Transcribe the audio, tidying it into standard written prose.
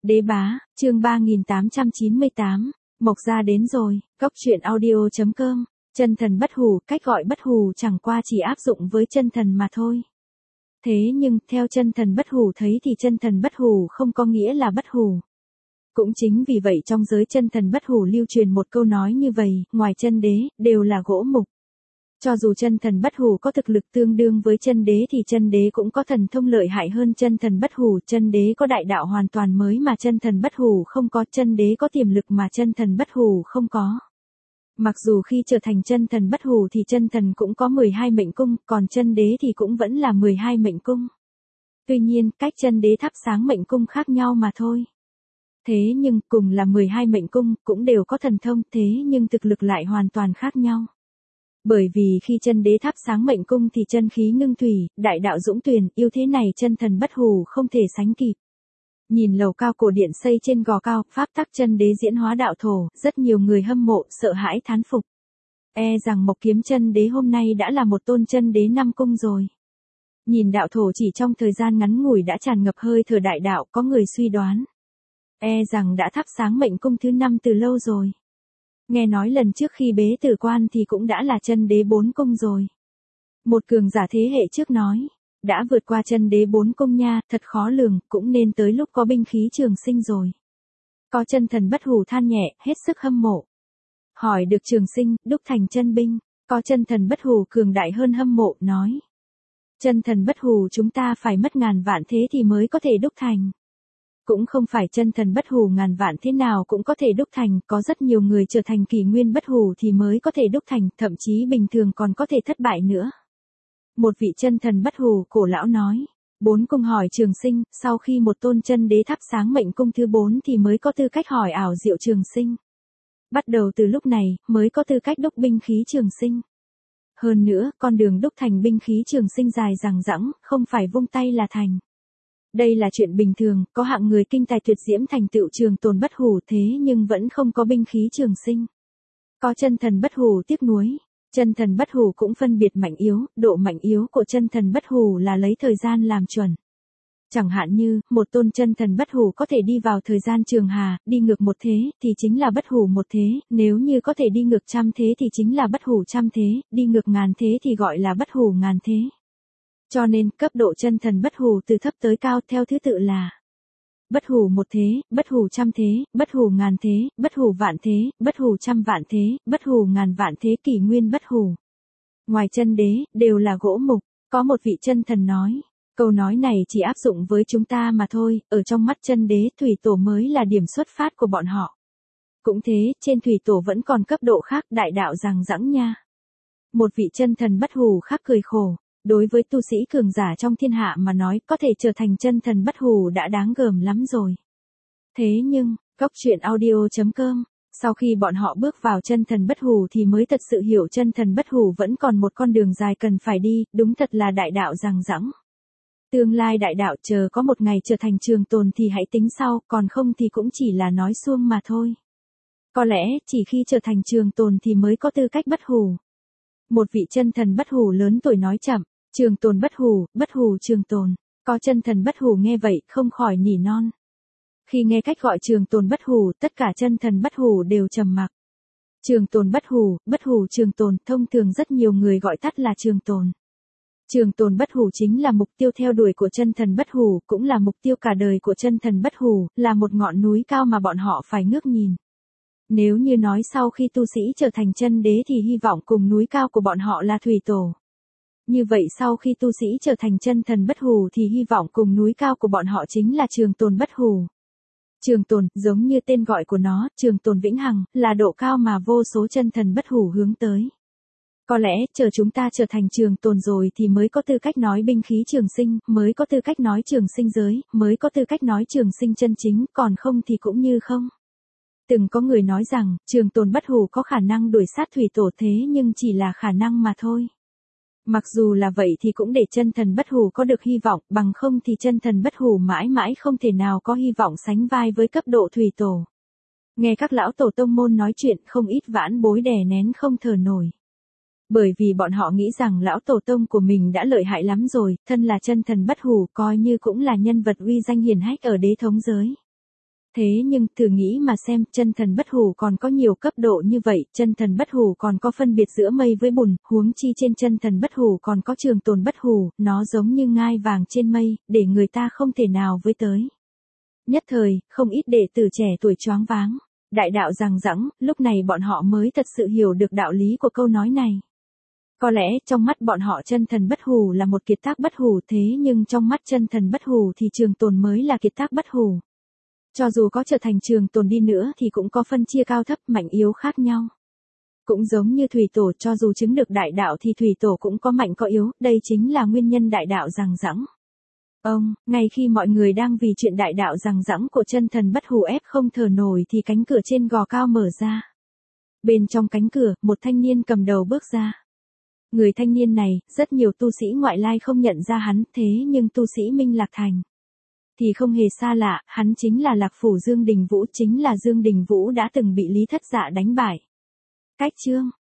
Đế bá, chương 3898, Mộc gia đến rồi, Cốc truyện audio.com, chân thần bất hủ, cách gọi bất hủ chẳng qua chỉ áp dụng với chân thần mà thôi. Thế nhưng, theo chân thần bất hủ thấy thì chân thần bất hủ không có nghĩa là bất hủ. Cũng chính vì vậy trong giới chân thần bất hủ lưu truyền một câu nói như vậy, ngoài chân đế, đều là gỗ mục. Cho dù chân thần bất hủ có thực lực tương đương với chân đế thì chân đế cũng có thần thông lợi hại hơn chân thần bất hủ, chân đế có đại đạo hoàn toàn mới mà chân thần bất hủ không có, chân đế có tiềm lực mà chân thần bất hủ không có. Mặc dù khi trở thành chân thần bất hủ thì chân thần cũng có 12 mệnh cung, còn chân đế thì cũng vẫn là 12 mệnh cung. Tuy nhiên, cách chân đế thắp sáng mệnh cung khác nhau mà thôi. Thế nhưng, cùng là 12 mệnh cung, cũng đều có thần thông, thế nhưng thực lực lại hoàn toàn khác nhau. Bởi vì khi chân đế thắp sáng mệnh cung thì chân khí ngưng thủy, đại đạo dũng tuyền, yêu thế này chân thần bất hủ không thể sánh kịp. Nhìn lầu cao cổ điện xây trên gò cao, pháp tắc chân đế diễn hóa đạo thổ, rất nhiều người hâm mộ, sợ hãi thán phục. E rằng Mộc Kiếm chân đế hôm nay đã là một tôn chân đế 5 cung rồi. Nhìn đạo thổ chỉ trong thời gian ngắn ngủi đã tràn ngập hơi thở đại đạo, có người suy đoán. E rằng đã thắp sáng mệnh cung thứ 5 từ lâu rồi. Nghe nói lần trước khi bế tử quan thì cũng đã là chân đế 4 cung rồi. Một cường giả thế hệ trước nói, đã vượt qua chân đế 4 cung nha, thật khó lường, cũng nên tới lúc có binh khí trường sinh rồi. Có chân thần bất hủ than nhẹ, hết sức hâm mộ. Hỏi được trường sinh, đúc thành chân binh, có chân thần bất hủ cường đại hơn hâm mộ, nói. Chân thần bất hủ chúng ta phải mất ngàn vạn thế thì mới có thể đúc thành. Cũng không phải chân thần bất hủ ngàn vạn thế nào cũng có thể đúc thành, có rất nhiều người trở thành kỷ nguyên bất hủ thì mới có thể đúc thành, thậm chí bình thường còn có thể thất bại nữa. Một vị chân thần bất hủ cổ lão nói, 4 cung hỏi trường sinh, sau khi một tôn chân đế thắp sáng mệnh cung thứ 4 thì mới có tư cách hỏi ảo diệu trường sinh. Bắt đầu từ lúc này, mới có tư cách đúc binh khí trường sinh. Hơn nữa, con đường đúc thành binh khí trường sinh dài dằng dẵng, không phải vung tay là thành. Đây là chuyện bình thường, có hạng người kinh tài tuyệt diễm thành tựu trường tồn bất hủ thế nhưng vẫn không có binh khí trường sinh. Có chân thần bất hủ tiếc nuối, chân thần bất hủ cũng phân biệt mạnh yếu, độ mạnh yếu của chân thần bất hủ là lấy thời gian làm chuẩn. Chẳng hạn như, một tôn chân thần bất hủ có thể đi vào thời gian trường hà, đi ngược một thế, thì chính là bất hủ một thế, nếu như có thể đi ngược trăm thế thì chính là bất hủ trăm thế, đi ngược ngàn thế thì gọi là bất hủ ngàn thế. Cho nên, cấp độ chân thần bất hủ từ thấp tới cao theo thứ tự là bất hủ một thế, bất hủ trăm thế, bất hủ ngàn thế, bất hủ vạn thế, bất hủ trăm vạn thế, bất hủ ngàn vạn thế, kỷ nguyên bất hủ. Ngoài chân đế, đều là gỗ mục, có một vị chân thần nói, câu nói này chỉ áp dụng với chúng ta mà thôi, ở trong mắt chân đế thủy tổ mới là điểm xuất phát của bọn họ. Cũng thế, trên thủy tổ vẫn còn cấp độ khác, đại đạo rằng rẵng nha. Một vị chân thần bất hủ khác cười khổ. Đối với tu sĩ cường giả trong thiên hạ mà nói có thể trở thành chân thần bất hủ đã đáng gờm lắm rồi. Thế nhưng, Cốc truyện audio.com, sau khi bọn họ bước vào chân thần bất hủ thì mới thật sự hiểu chân thần bất hủ vẫn còn một con đường dài cần phải đi, đúng thật là đại đạo rằng rẵng. Tương lai đại đạo chờ có một ngày trở thành trường tồn thì hãy tính sau, còn không thì cũng chỉ là nói suông mà thôi. Có lẽ, chỉ khi trở thành trường tồn thì mới có tư cách bất hủ. Một vị chân thần bất hủ lớn tuổi nói chậm, trường tồn bất hủ trường tồn. Có chân thần bất hủ nghe vậy không khỏi nỉ non. Khi nghe cách gọi trường tồn bất hủ, tất cả chân thần bất hủ đều trầm mặc. Trường tồn bất hủ trường tồn, thông thường rất nhiều người gọi tắt là trường tồn. Trường tồn bất hủ chính là mục tiêu theo đuổi của chân thần bất hủ, cũng là mục tiêu cả đời của chân thần bất hủ, là một ngọn núi cao mà bọn họ phải ngước nhìn. Nếu như nói sau khi tu sĩ trở thành chân đế thì hy vọng cùng núi cao của bọn họ là thủy tổ. Như vậy sau khi tu sĩ trở thành chân thần bất hủ thì hy vọng cùng núi cao của bọn họ chính là trường tồn bất hủ. Trường tồn, giống như tên gọi của nó, trường tồn vĩnh hằng, là độ cao mà vô số chân thần bất hủ hướng tới. Có lẽ, chờ chúng ta trở thành trường tồn rồi thì mới có tư cách nói binh khí trường sinh, mới có tư cách nói trường sinh giới, mới có tư cách nói trường sinh chân chính, còn không thì cũng như không. Từng có người nói rằng, trường tồn bất hủ có khả năng đuổi sát thủy tổ thế nhưng chỉ là khả năng mà thôi. Mặc dù là vậy thì cũng để chân thần bất hủ có được hy vọng, bằng không thì chân thần bất hủ mãi mãi không thể nào có hy vọng sánh vai với cấp độ thủy tổ. Nghe các lão tổ tông môn nói chuyện không ít vãn bối đè nén không thở nổi. Bởi vì bọn họ nghĩ rằng lão tổ tông của mình đã lợi hại lắm rồi, thân là chân thần bất hủ coi như cũng là nhân vật uy danh hiển hách ở đế thống giới. Thế nhưng thử nghĩ mà xem, chân thần bất hủ còn có nhiều cấp độ như vậy, chân thần bất hủ còn có phân biệt giữa mây với bùn, huống chi trên chân thần bất hủ còn có trường tồn bất hủ, nó giống như ngai vàng trên mây, để người ta không thể nào với tới. Nhất thời, không ít đệ tử trẻ tuổi choáng váng. Đại đạo rằng rẵng, lúc này bọn họ mới thật sự hiểu được đạo lý của câu nói này. Có lẽ trong mắt bọn họ chân thần bất hủ là một kiệt tác bất hủ, thế nhưng trong mắt chân thần bất hủ thì trường tồn mới là kiệt tác bất hủ. Cho dù có trở thành trường tồn đi nữa thì cũng có phân chia cao thấp mạnh yếu khác nhau. Cũng giống như thủy tổ, cho dù chứng được đại đạo thì thủy tổ cũng có mạnh có yếu, đây chính là nguyên nhân đại đạo rằng rẵng. Ngay khi mọi người đang vì chuyện đại đạo rằng rẵng của chân thần bất hủ ép không thở nổi thì cánh cửa trên gò cao mở ra. Bên trong cánh cửa, một thanh niên cầm đầu bước ra. Người thanh niên này, rất nhiều tu sĩ ngoại lai không nhận ra hắn, thế nhưng tu sĩ Minh Lạc Thành thì không hề xa lạ, hắn chính là Lạc Phủ Dương Đình Vũ, chính là Dương Đình Vũ đã từng bị Lý Thất Dạ đánh bại. Cách chương